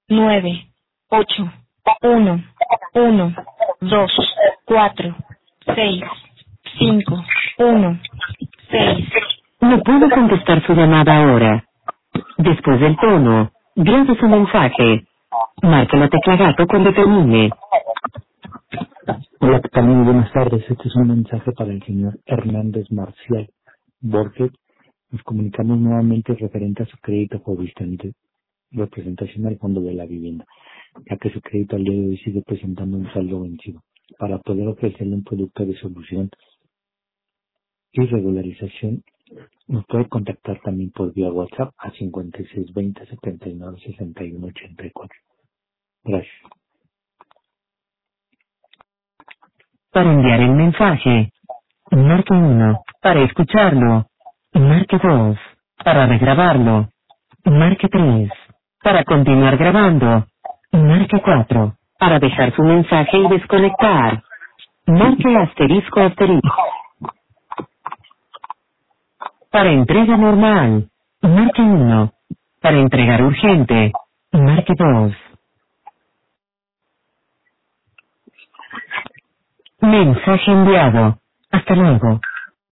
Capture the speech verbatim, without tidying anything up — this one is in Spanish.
nueve, ocho, uno, uno, dos, cuatro, seis, cinco, uno, seis. No puedo contestar su llamada ahora. Después del tono, grabe su mensaje. Marque la tecla gato cuando termine. Hola, ¿qué tal? Muy buenas tardes. Este es un mensaje para el señor Hernández Marcial Borges. Nos comunicamos nuevamente referente a su crédito por de representación al fondo de la vivienda, ya que su crédito al día de hoy sigue presentando un saldo vencido. Para poder ofrecerle un producto de solución y regularización, nos puede contactar también por vía WhatsApp a cincuenta y seis veinte setenta y nueve sesenta y uno ochenta y cuatro. Gracias. Para enviar el mensaje, marque uno. Para escucharlo, marque dos. Para regrabarlo, marque tres. Para continuar grabando, marque cuatro. Para dejar su mensaje y desconectar, marque asterisco asterisco. Para entrega normal, marque uno. Para entregar urgente, marque dos. Mensaje enviado. Hasta luego.